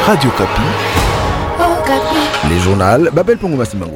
Radio Kapi. Les journaux Babel Pongo Masimango.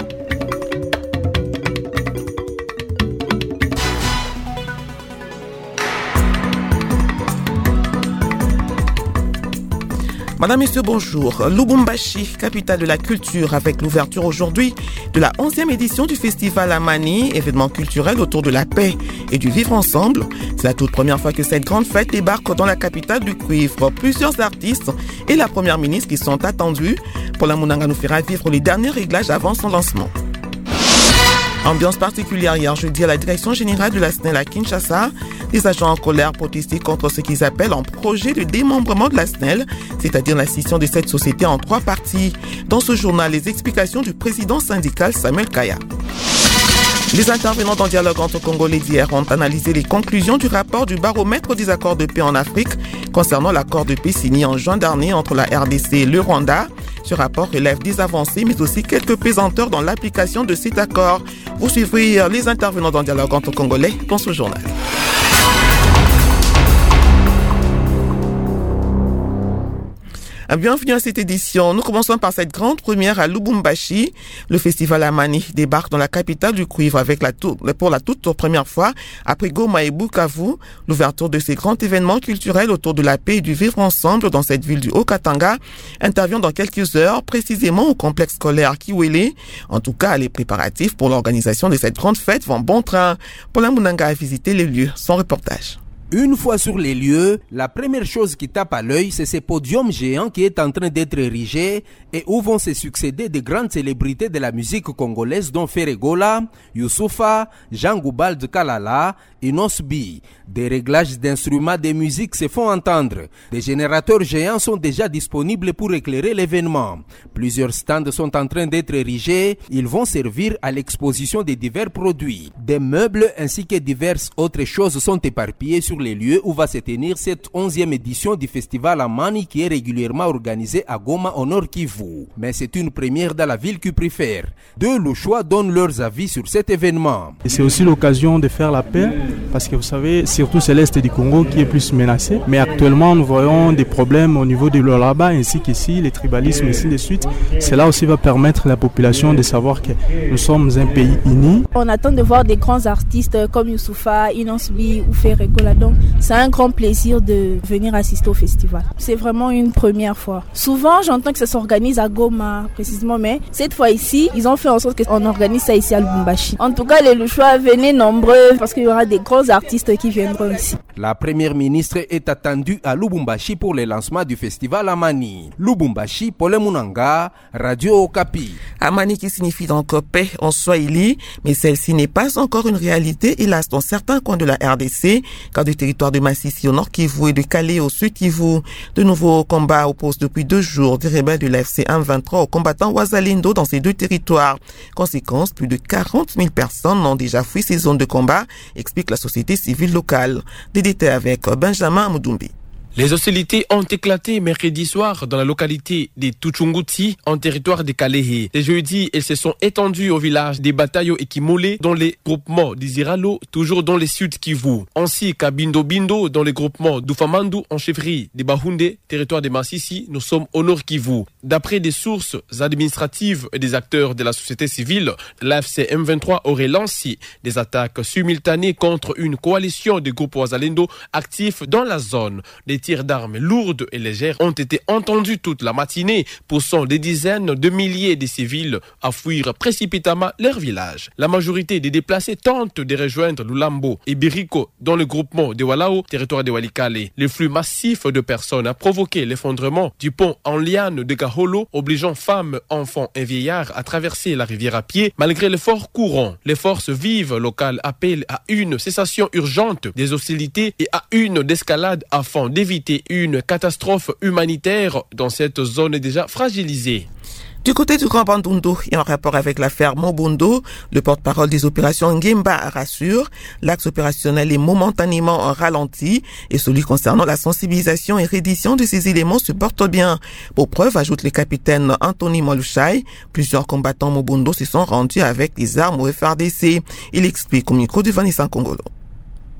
Madame, Messieurs, bonjour. Lubumbashi, capitale de la culture, avec l'ouverture aujourd'hui de la 11e édition du festival Amani, événement culturel autour de la paix et du vivre ensemble. C'est la toute première fois que cette grande fête débarque dans la capitale du cuivre. Plusieurs artistes et la première ministre qui sont attendus. Paula Munanga nous fera vivre les derniers réglages avant son lancement. Ambiance particulière hier jeudi à la direction générale de la SNEL à Kinshasa. Les agents en colère protestaient contre ce qu'ils appellent un projet de démembrement de la SNEL, c'est-à-dire la scission de cette société en 3 parties. Dans ce journal, les explications du président syndical Samuel Kaya. Les intervenants dans le dialogue entre Congolais d'hier ont analysé les conclusions du rapport du baromètre des accords de paix en Afrique concernant l'accord de paix signé en juin dernier entre la RDC et le Rwanda. Ce rapport relève des avancées, mais aussi quelques pesanteurs dans l'application de cet accord. Vous suivrez les intervenants dans le dialogue entre Congolais dans ce journal. Bienvenue à cette édition. Nous commençons par cette grande première à Lubumbashi. Le festival Amani débarque dans la capitale du cuivre pour la toute première fois après Goma et Bukavu. L'ouverture de ces grands événements culturels autour de la paix et du vivre ensemble dans cette ville du Haut-Katanga intervient dans quelques heures, précisément au complexe scolaire Kiwele. En tout cas, les préparatifs pour l'organisation de cette grande fête vont bon train. Paula Munanga a visité les lieux. Son reportage. Une fois sur les lieux, la première chose qui tape à l'œil, c'est ce podium géant qui est en train d'être érigé et où vont se succéder de grandes célébrités de la musique congolaise dont Ferregola, Youssoufa, Jean Goubald Kalala et Nosbi. Des réglages d'instruments de musique se font entendre. Des générateurs géants sont déjà disponibles pour éclairer l'événement. Plusieurs stands sont en train d'être érigés. Ils vont servir à l'exposition de divers produits. Des meubles ainsi que diverses autres choses sont éparpillées sur les lieux où va se tenir cette 11e édition du festival Amani qui est régulièrement organisé à Goma au Nord Kivu. Mais c'est une première dans la ville qui préfère. Deux Louchois donnent leurs avis sur cet événement. Et c'est aussi l'occasion de faire la paix parce que vous savez, surtout c'est l'Est du Congo qui est plus menacé. Mais actuellement, nous voyons des problèmes au niveau de l'Olaba ainsi qu'ici, les tribalismes et ainsi de suite. Cela aussi va permettre à la population de savoir que nous sommes un pays uni. On attend de voir des grands artistes comme Youssoufa, Inosbi ou Ferregola. Donc, c'est un grand plaisir de venir assister au festival. C'est vraiment une première fois. Souvent, j'entends que ça s'organise à Goma, précisément, mais cette fois ici, ils ont fait en sorte qu'on organise ça ici à Lubumbashi. En tout cas, les Louchois, venez nombreux parce qu'il y aura des grands artistes qui viendront ici. La première ministre est attendue à Lubumbashi pour le lancement du festival Amani. Lubumbashi, Paula Munanga, Radio Okapi. Amani qui signifie donc paix en Swahili, mais celle-ci n'est pas encore une réalité, hélas, dans certains coins de la RDC, car du territoire de Massissi au nord Kivu et de Calais au sud Kivu. De nouveaux combats opposent depuis 2 jours des rebelles de l'FC M23 aux combattants Wazalendo dans ces 2 territoires. Conséquence, plus de 40 000 personnes ont déjà fui ces zones de combat, explique la société civile locale. Des détails avec Benjamin Moudumbi. Les hostilités ont éclaté mercredi soir dans la localité de Tuchunguti, en territoire de Kalehe. Ce jeudi, elles se sont étendues au village des Batayo et Kimole, dans les groupements d'Iziralo, toujours dans les sud Kivu. Ainsi qu'à Bindo Bindo, dans les groupements d'Ufamandu, en chefferie des Bahunde, territoire de Massissi, nous sommes au nord Kivu. D'après des sources administratives et des acteurs de la société civile, l'AFC M23 aurait lancé des attaques simultanées contre une coalition de groupes Wazalendo actifs dans la zone. Des tirs d'armes lourdes et légères ont été entendus toute la matinée, poussant des dizaines de milliers de civils à fuir précipitamment leur village. La majorité des déplacés tentent de rejoindre Lulambo et Biriko dans le groupement de Walao, territoire de Walikale. Le flux massif de personnes a provoqué l'effondrement du pont en liane de Gaholo, obligeant femmes, enfants et vieillards à traverser la rivière à pied malgré le fort courant. Les forces vives locales appellent à une cessation urgente des hostilités et à une escalade afin d'éviter une catastrophe humanitaire dans cette zone déjà fragilisée. Du côté du Grand Bandundu et en rapport avec l'affaire Mobundo, le porte-parole des opérations Ngemba rassure, l'axe opérationnel est momentanément ralenti et celui concernant la sensibilisation et reddition de ces éléments se porte bien. Pour preuve, ajoute le capitaine Anthony Molushai, plusieurs combattants Mobundo se sont rendus avec des armes au FRDC. Il explique au micro de Vanessa Kongolo.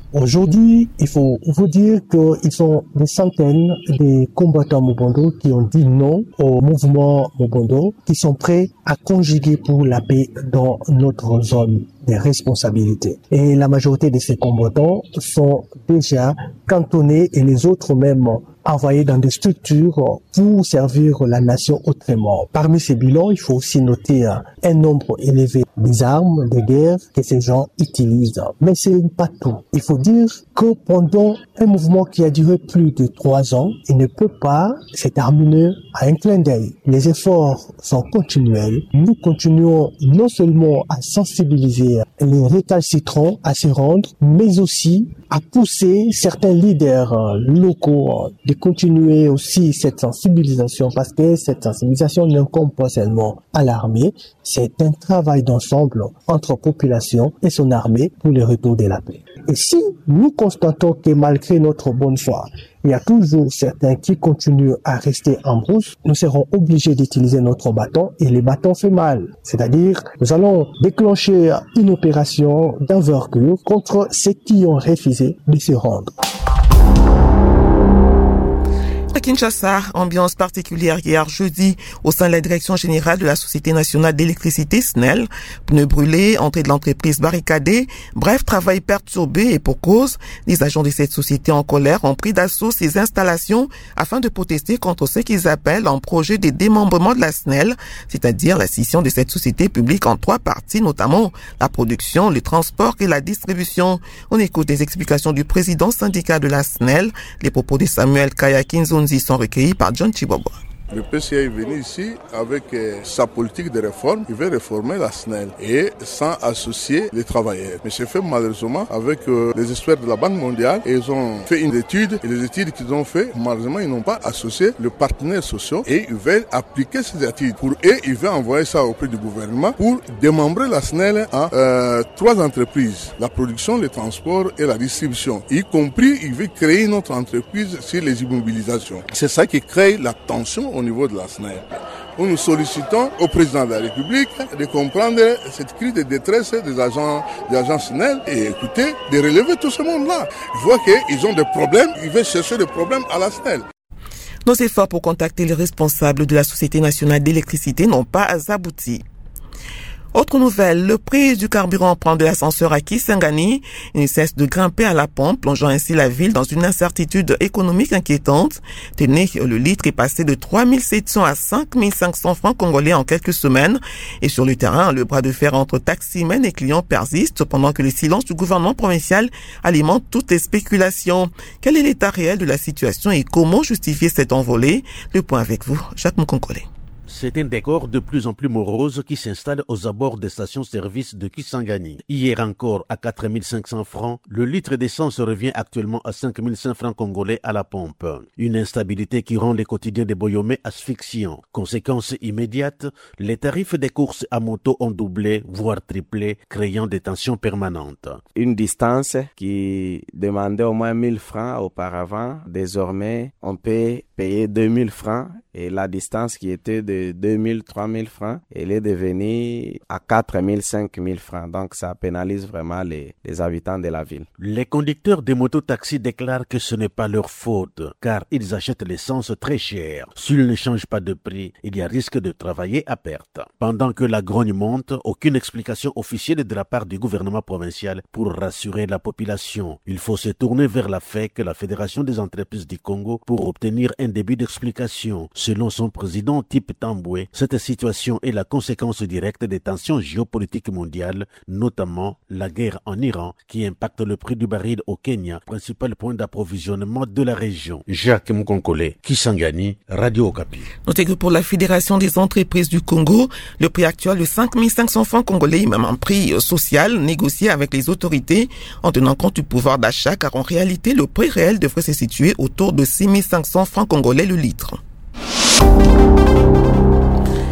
Aujourd'hui, il faut vous dire qu'ils sont des centaines de combattants Mobondo qui ont dit non au mouvement Mobondo, qui sont prêts à conjuguer pour la paix dans notre zone des responsabilités. Et la majorité de ces combattants sont déjà cantonnés et les autres même envoyés dans des structures pour servir la nation autrement. Parmi ces bilans, il faut aussi noter un nombre élevé des armes de guerre que ces gens utilisent. Mais ce n'est pas tout. Il faut dire que pendant un mouvement qui a duré plus de 3 ans, il ne peut pas se terminer à un clin d'œil. Les efforts sont continuels. Nous continuons non seulement à sensibiliser les récalcitrants à se rendre, mais aussi à pousser certains leaders locaux de continuer aussi cette sensibilisation, parce que cette sensibilisation n'incombe pas seulement à l'armée, c'est un travail d'ensemble entre population et son armée pour le retour de la paix. Et si nous constatons que malgré notre bonne foi, il y a toujours certains qui continuent à rester en brousse, nous serons obligés d'utiliser notre bâton et les bâtons fait mal. C'est-à-dire, nous allons déclencher une opération d'envergure contre ceux qui ont refusé de se rendre. À Kinshasa, ambiance particulière hier jeudi au sein de la direction générale de la Société nationale d'électricité SNEL. Pneus brûlés, entrée de l'entreprise barricadée, bref, travail perturbé et pour cause, les agents de cette société en colère ont pris d'assaut ces installations afin de protester contre ce qu'ils appellent un projet de démembrement de la SNEL, c'est-à-dire la scission de cette société publique en 3 parties, notamment la production, le transport et la distribution. On écoute les explications du président syndicat de la SNEL, les propos de Samuel Kayakinzo sont recueillis par John Chibobo. Le PCA est venu ici avec sa politique de réforme. Il veut réformer la SNEL et sans associer les travailleurs. Mais c'est fait malheureusement avec les experts de la Banque mondiale. Et ils ont fait une étude et les études qu'ils ont fait, malheureusement, ils n'ont pas associé le partenaire social et ils veulent appliquer ces études. Pour eux, ils veulent envoyer ça auprès du gouvernement pour démembrer la SNEL en 3 entreprises. La production, le transport et la distribution. Y compris, ils veulent créer une autre entreprise sur les immobilisations. C'est ça qui crée la tension au niveau de la SNEL. Nous sollicitons au président de la République de comprendre cette crise de détresse des agents SNEL et écouter, de relever tout ce monde-là. Ils voient qu'ils ont des problèmes, ils veulent chercher des problèmes à la SNEL. Nos efforts pour contacter les responsables de la Société nationale d'électricité n'ont pas abouti. Autre nouvelle, le prix du carburant prend de l'ascenseur à Kisangani. Il ne cesse de grimper à la pompe, plongeant ainsi la ville dans une incertitude économique inquiétante. Tenez, le litre est passé de 3 700 à 5 500 francs congolais en quelques semaines. Et sur le terrain, le bras de fer entre taximens et clients persiste pendant que le silence du gouvernement provincial alimente toutes les spéculations. Quel est l'état réel de la situation et comment justifier cette envolée? Le point avec vous, Jacques Moukonkole. C'est un décor de plus en plus morose qui s'installe aux abords des stations-service de Kisangani. Hier encore, à 4 500 francs, le litre d'essence revient actuellement à 5 500 francs congolais à la pompe. Une instabilité qui rend les quotidiens des Boyomé asphyxiants. Conséquence immédiate, les tarifs des courses à moto ont doublé, voire triplé, créant des tensions permanentes. Une distance qui demandait au moins 1000 francs auparavant, désormais, on peut payer 2000 francs. Et la distance qui était de 2000, 3000 francs, elle est devenue à 4000, 5000 francs. Donc, ça pénalise vraiment les habitants de la ville. Les conducteurs des mototaxis déclarent que ce n'est pas leur faute, car ils achètent l'essence très chère. S'ils ne changent pas de prix, il y a risque de travailler à perte. Pendant que la grogne monte, aucune explication officielle de la part du gouvernement provincial pour rassurer la population. Il faut se tourner vers la FEC, la Fédération des entreprises du Congo, pour obtenir un début d'explication. Selon son président Type Tamboué, cette situation est la conséquence directe des tensions géopolitiques mondiales, notamment la guerre en Iran qui impacte le prix du baril au Kenya, principal point d'approvisionnement de la région. Jacques Moukonkole, Kisangani, Radio Okapi. Notez que pour la Fédération des entreprises du Congo, le prix actuel de 5 500 francs congolais est même un prix social négocié avec les autorités en tenant compte du pouvoir d'achat, car en réalité, le prix réel devrait se situer autour de 6 500 francs congolais le litre.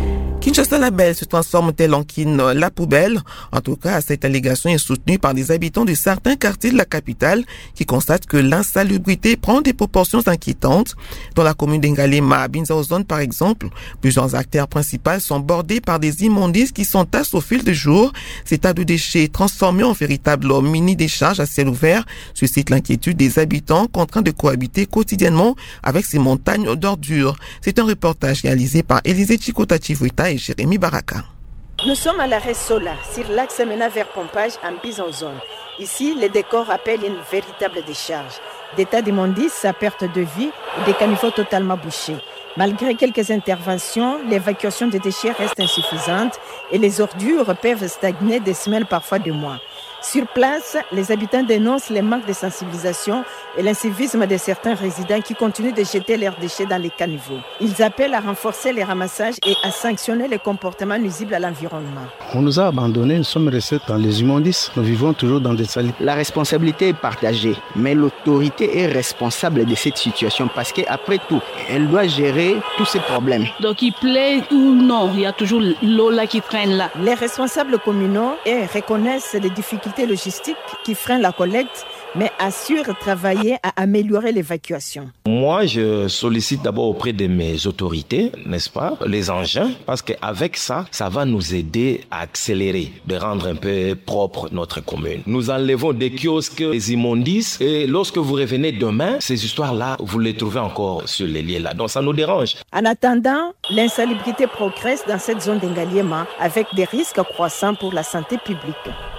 Kinshasa Label se transforme-t-elle en Kin la poubelle? En tout cas, cette allégation est soutenue par des habitants de certains quartiers de la capitale qui constatent que l'insalubrité prend des proportions inquiétantes. Dans la commune d'Ngalema, à Binzaozone par exemple, plusieurs artères principales sont bordées par des immondices qui s'entassent au fil des jours. Ces tas de déchets transformés en véritables mini-décharges à ciel ouvert suscitent l'inquiétude des habitants contraints de cohabiter quotidiennement avec ces montagnes d'ordures. C'est un reportage réalisé par Élisée Chikota-Chivuita et Jérémy Baraka. Nous sommes à l'arrêt Sola, sur l'axe menant vers Pompage en Bizanzone. Ici, le décor appelle une véritable décharge. Des tas d'immondices à perte de vue et des caniveaux totalement bouchés. Malgré quelques interventions, l'évacuation des déchets reste insuffisante et les ordures peuvent stagner des semaines, parfois des mois. Sur place, les habitants dénoncent les manques de sensibilisation et l'incivisme de certains résidents qui continuent de jeter leurs déchets dans les caniveaux. Ils appellent à renforcer les ramassages et à sanctionner les comportements nuisibles à l'environnement. On nous a abandonnés, nous sommes restés dans les immondices, nous vivons toujours dans des salles. La responsabilité est partagée, mais l'autorité est responsable de cette situation parce qu'après tout, elle doit gérer tous ces problèmes. Donc il plaît ou non, il y a toujours l'eau là qui traîne là. Les responsables communaux reconnaissent les difficultés logistiques qui freinent la collecte, mais assurent travailler à améliorer l'évacuation. Moi, je sollicite d'abord auprès de mes autorités, n'est-ce pas, les engins, parce qu'avec ça, ça va nous aider à accélérer, de rendre un peu propre notre commune. Nous enlevons des kiosques, des immondices, et lorsque vous revenez demain, ces histoires-là, vous les trouvez encore sur les lieux là. Donc ça nous dérange. En attendant, l'insalubrité progresse dans cette zone d'Ngaliema avec des risques croissants pour la santé publique.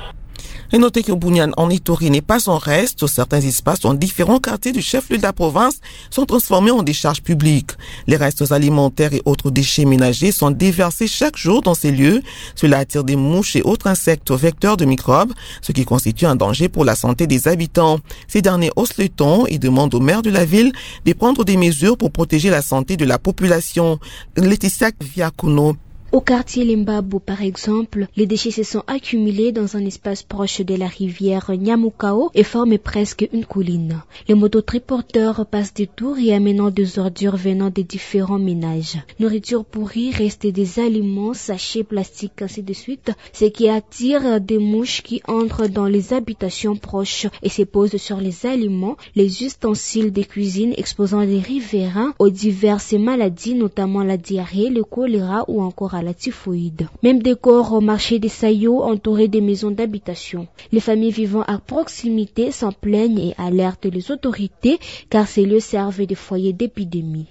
Et notez que Bounian en Ituri n'est pas en reste. Certains espaces dans différents quartiers du chef-lieu de la province sont transformés en décharges publiques. Les restes alimentaires et autres déchets ménagers sont déversés chaque jour dans ces lieux. Cela attire des mouches et autres insectes vecteurs de microbes, ce qui constitue un danger pour la santé des habitants. Ces derniers haussent le ton et demandent au maire de la ville de prendre des mesures pour protéger la santé de la population. Laetitia Viakuno. Au quartier Limbabo, par exemple, les déchets se sont accumulés dans un espace proche de la rivière Nyamukao et forment presque une colline. Les mototriporteurs passent des tours et amènent des ordures venant des différents ménages. Nourriture pourrie, restes des aliments, sachets plastiques, ainsi de suite, ce qui attire des mouches qui entrent dans les habitations proches et se posent sur les aliments, les ustensiles de cuisine, exposant les riverains aux diverses maladies, notamment la diarrhée, le choléra ou encore à la typhoïde. Même décor au marché des Sayo entouré des maisons d'habitation. Les familles vivant à proximité s'en plaignent et alertent les autorités car ces lieux servent de foyers d'épidémie.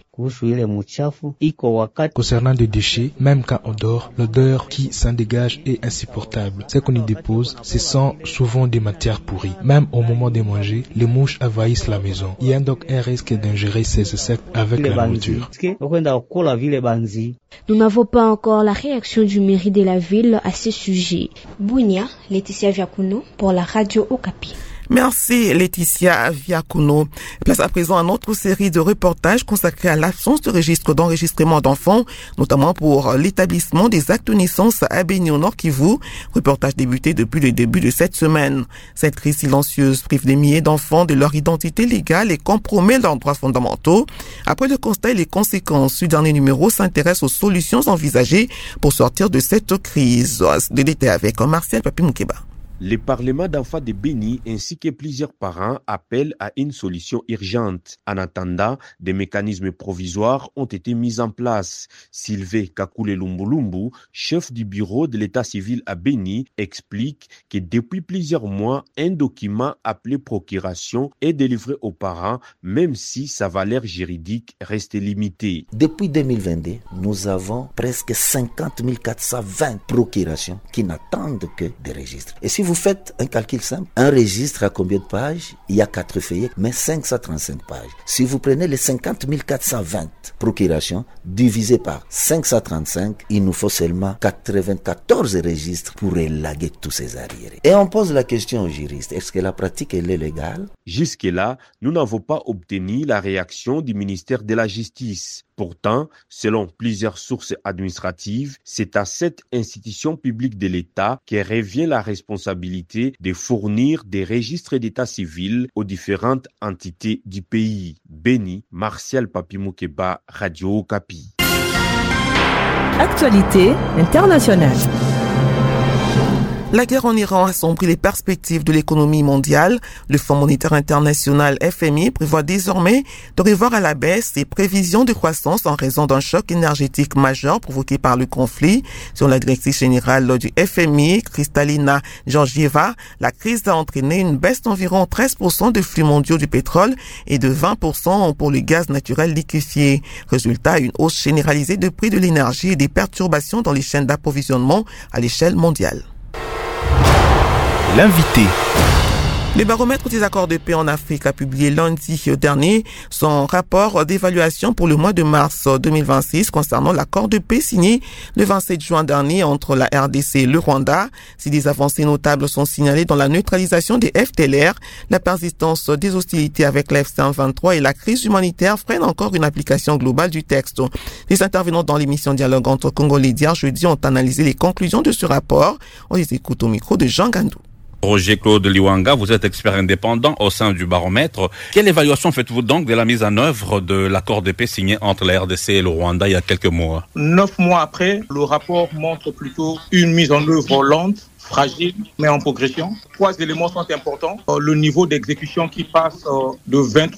Concernant des déchets, même quand on dort, l'odeur qui s'en dégage est insupportable. Ce qu'on y dépose, ce sont souvent des matières pourries. Même au moment de manger, les mouches envahissent la maison. Il y a donc un risque d'ingérer ces insectes avec la nourriture. Nous n'avons pas encore la réaction du mairie de la ville à ce sujet. Bounia, Laetitia Viakuno pour la radio Okapi. Merci Laetitia Viakuno. Place à présent à notre série de reportages consacrés à l'absence de registre d'enregistrement d'enfants, notamment pour l'établissement des actes de naissance à Béni au Nord Kivu. Reportage débuté depuis le début de cette semaine. Cette crise silencieuse prive des milliers d'enfants de leur identité légale et compromet leurs droits fondamentaux. Après le constat et les conséquences, ce dernier numéro s'intéresse aux solutions envisagées pour sortir de cette crise. De l'été avec Martial Papi Moukeba. Le Parlement d'enfants de Béni ainsi que plusieurs parents appellent à une solution urgente. En attendant, des mécanismes provisoires ont été mis en place. Sylvain Kakule Lumbulumbu, chef du bureau de l'état civil à Béni, explique que depuis plusieurs mois, un document appelé procuration est délivré aux parents, même si sa valeur juridique reste limitée. Depuis 2022, nous avons presque 50 420 procurations qui n'attendent que des registres. Et si vous faites un calcul simple, un registre à combien de pages? Il y a 4 feuillets, mais 535 pages. Si vous prenez les 50 420 procurations divisé par 535, il nous faut seulement 94 registres pour élaguer tous ces arriérés. Et on pose la question aux juristes, est-ce que la pratique elle est légale? Jusque-là, nous n'avons pas obtenu la réaction du ministère de la Justice. Pourtant, selon plusieurs sources administratives, c'est à cette institution publique de l'État que revient la responsabilité de fournir des registres d'état civil aux différentes entités du pays. Béni, Martial Papi Moukeba, Radio Okapi. Actualité internationale. La guerre en Iran assombrit les perspectives de l'économie mondiale. Le Fonds monétaire international FMI prévoit désormais de revoir à la baisse ses prévisions de croissance en raison d'un choc énergétique majeur provoqué par le conflit. Selon la directrice générale du FMI, Kristalina Georgieva, la crise a entraîné une baisse d'environ 13% des flux mondiaux du pétrole et de 20% pour le gaz naturel liquéfié. Résultat, une hausse généralisée de prix de l'énergie et des perturbations dans les chaînes d'approvisionnement à l'échelle mondiale. L'invité. Le baromètre des accords de paix en Afrique a publié lundi dernier son rapport d'évaluation pour le mois de mars 2026 concernant l'accord de paix signé le 27 juin dernier entre la RDC et le Rwanda. Si des avancées notables sont signalées dans la neutralisation des FDLR, la persistance des hostilités avec la FC-23 et la crise humanitaire freinent encore une application globale du texte. Les intervenants dans l'émission Dialogue entre Congolais d'hier jeudi ont analysé les conclusions de ce rapport. On les écoute au micro de Jean Gandou. Roger-Claude Liwanga, vous êtes expert indépendant au sein du baromètre. Quelle évaluation faites-vous donc de la mise en œuvre de l'accord de paix signé entre la RDC et le Rwanda il y a quelques mois? 9 mois après, le rapport montre plutôt une mise en œuvre lente, fragile, mais en progression. 3 éléments sont importants. Le niveau d'exécution qui passe de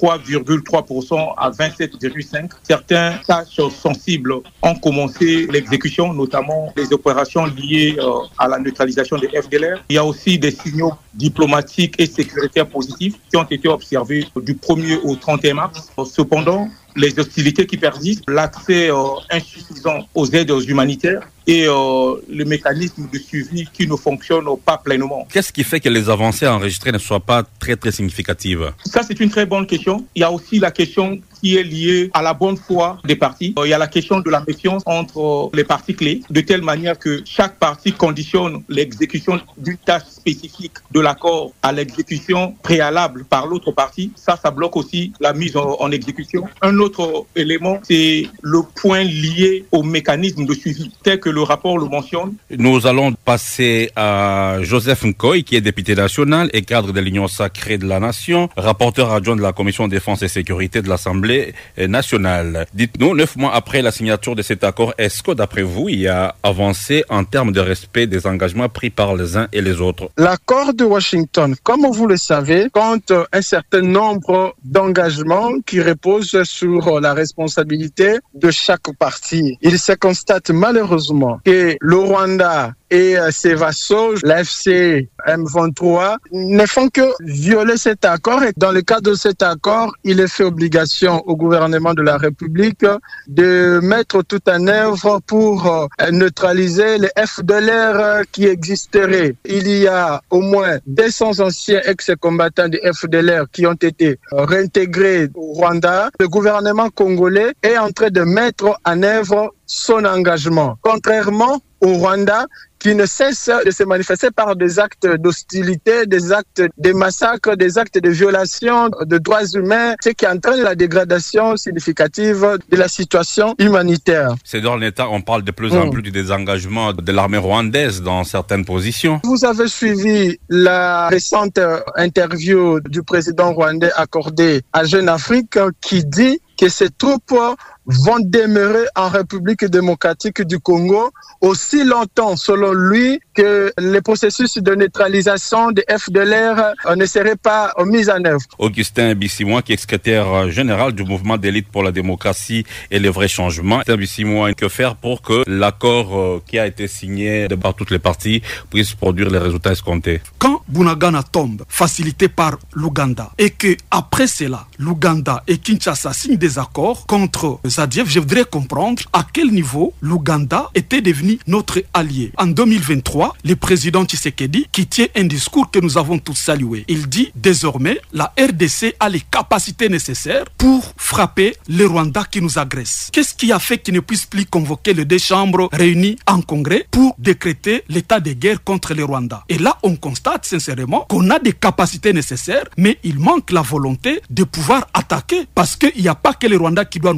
23,3% à 27,5%. Certaines tâches sensibles ont commencé l'exécution, notamment les opérations liées à la neutralisation des FDLR. Il y a aussi des signaux diplomatiques et sécuritaires positifs qui ont été observés du 1er au 31 mars. Cependant, les hostilités qui persistent, l'accès insuffisant aux aides humanitaires et le mécanisme de suivi qui ne fonctionne pas pleinement. Qu'est-ce qui fait que les avancées enregistrées ne soient pas très significatives? Ça, c'est une très bonne question. Il y a aussi la question qui est liée à la bonne foi des partis. Il y a la question de la méfiance entre les parties clés, de telle manière que chaque parti conditionne l'exécution d'une tâche spécifique de l'accord à l'exécution préalable par l'autre parti. Ça bloque aussi la mise en exécution. Un autre élément, c'est le point lié au mécanisme de suivi, tel que le rapport le mentionne. Nous allons passer à Joseph Nkoy, qui est député national et cadre de l'Union sacrée de la Nation, rapporteur adjoint de la Commission défense et sécurité de l'Assemblée nationale. Dites-nous, 9 mois après la signature de cet accord, est-ce que d'après vous, il y a avancé en termes de respect des engagements pris par les uns et les autres? L'accord de Washington, comme vous le savez, compte un certain nombre d'engagements qui reposent sur la responsabilité de chaque parti. Il se constate malheureusement que le Rwanda et ses vassaux, l'AFC M23, ne font que violer cet accord. Et dans le cadre de cet accord, il est fait obligation au gouvernement de la République de mettre tout en œuvre pour neutraliser les FDLR qui existeraient. Il y a au moins 200 anciens ex-combattants des FDLR qui ont été réintégrés au Rwanda. Le gouvernement congolais est en train de mettre en œuvre son engagement. Contrairement au Rwanda, qui ne cesse de se manifester par des actes d'hostilité, des actes de massacre, des actes de violation de droits humains, ce qui entraîne la dégradation significative de la situation humanitaire. C'est dans l'État, on parle de plus en plus du désengagement de l'armée rwandaise dans certaines positions. Vous avez suivi la récente interview du président rwandais accordée à Jeune Afrique qui dit que ces troupes vont demeurer en République démocratique du Congo aussi longtemps, selon lui, que les processus de neutralisation des FDLR ne seraient pas mis en œuvre. Augustin Bissimois, qui est secrétaire général du mouvement d'élite pour la démocratie et les vrais changements. Augustin Bissimois, que faire pour que l'accord qui a été signé par toutes les parties puisse produire les résultats escomptés? Quand Bunagana tombe, facilité par l'Ouganda, et que après cela, l'Ouganda et Kinshasa signent des accords contre Zadiev, je voudrais comprendre à quel niveau l'Ouganda était devenu notre allié. En 2023, le président Tshisekedi, qui tient un discours que nous avons tous salué, il dit désormais la RDC a les capacités nécessaires pour frapper le Rwanda qui nous agresse. Qu'est-ce qui a fait qu'il ne puisse plus convoquer les deux chambres réunies en congrès pour décréter l'état de guerre contre le Rwanda? Et là, on constate sincèrement qu'on a des capacités nécessaires, mais il manque la volonté de pouvoir attaquer, parce qu'il n'y a pas que le Rwanda qui doit nous faire mal.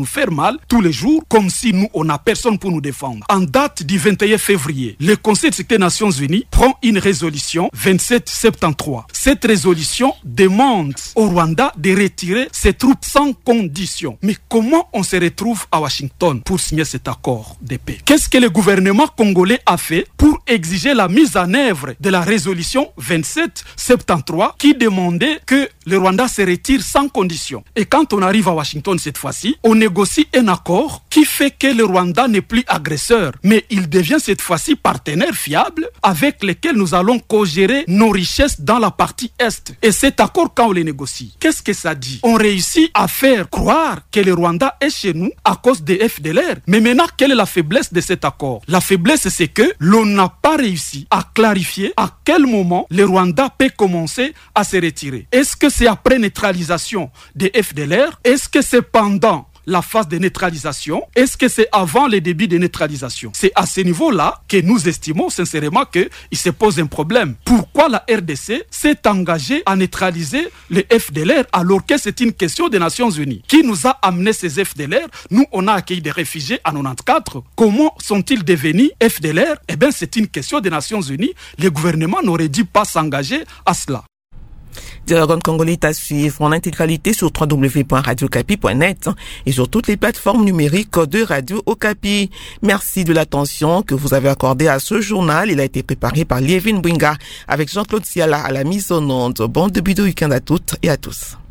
mal tous les jours, comme si nous, on n'a personne pour nous défendre. En date du 21 février, le Conseil de sécurité des Nations Unies prend une résolution 2773. Cette résolution demande au Rwanda de retirer ses troupes sans condition. Mais comment on se retrouve à Washington pour signer cet accord de paix? Qu'est-ce que le gouvernement congolais a fait pour exiger la mise en œuvre de la résolution 2773 qui demandait que le Rwanda se retire sans condition? Et quand on arrive à Washington cette fois-ci, on négocie un accord qui fait que le Rwanda n'est plus agresseur, mais il devient cette fois-ci partenaire fiable avec lequel nous allons co-gérer nos richesses dans la partie Est. Et cet accord, quand on le négocie, qu'est-ce que ça dit? On réussit à faire croire que le Rwanda est chez nous à cause des FDLR. Mais maintenant, quelle est la faiblesse de cet accord? La faiblesse, c'est que l'on n'a pas réussi à clarifier à quel moment le Rwanda peut commencer à se retirer. Est-ce que c'est après neutralisation des FDLR? Est-ce que c'est pendant la phase de neutralisation? Est-ce que c'est avant le début de neutralisation? C'est à ce niveau-là que nous estimons sincèrement qu'il se pose un problème. Pourquoi la RDC s'est engagée à neutraliser les FDLR alors que c'est une question des Nations Unies? Qui nous a amené ces FDLR? Nous, on a accueilli des réfugiés en 94. Comment sont-ils devenus FDLR? Eh bien, c'est une question des Nations Unies. Le gouvernement n'aurait dû pas s'engager à cela. Dialogue congolais à suivre en intégralité sur www.radiocapi.net et sur toutes les plateformes numériques de Radio Okapi. Merci de l'attention que vous avez accordée à ce journal. Il a été préparé par Lievin Bwinga avec Jean-Claude Siala à la mise en onde. Bon début de week-end à toutes et à tous.